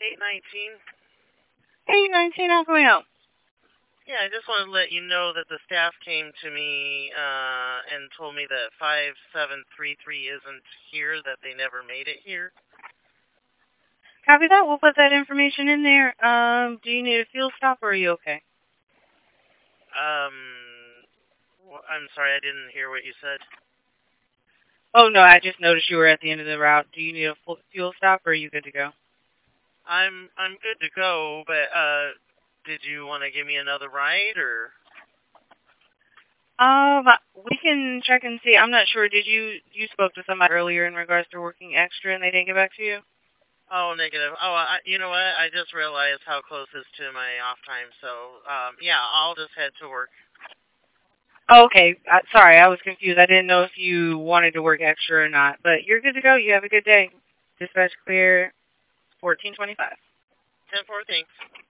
819. Hey, 19, how can we help? Yeah, I just wanted to let you know that the staff came to me and told me that 5733 isn't here, that they never made it here. Copy that. We'll put that information in there. Do you need a fuel stop or are you okay? I'm sorry, I didn't hear what you said. Oh, no, I just noticed you were at the end of the route. Do you need a fuel stop or are you good to go? I'm good to go, but did you want to give me another ride or? We can check and see. I'm not sure. Did you spoke to somebody earlier in regards to working extra and they didn't get back to you? Oh, negative. Oh, you know what? I just realized how close this to my off time. So, yeah, I'll just head to work. Oh, okay. Sorry, I was confused. I didn't know if you wanted to work extra or not. But you're good to go. You have a good day. Dispatch clear 1425. 10-4, thanks.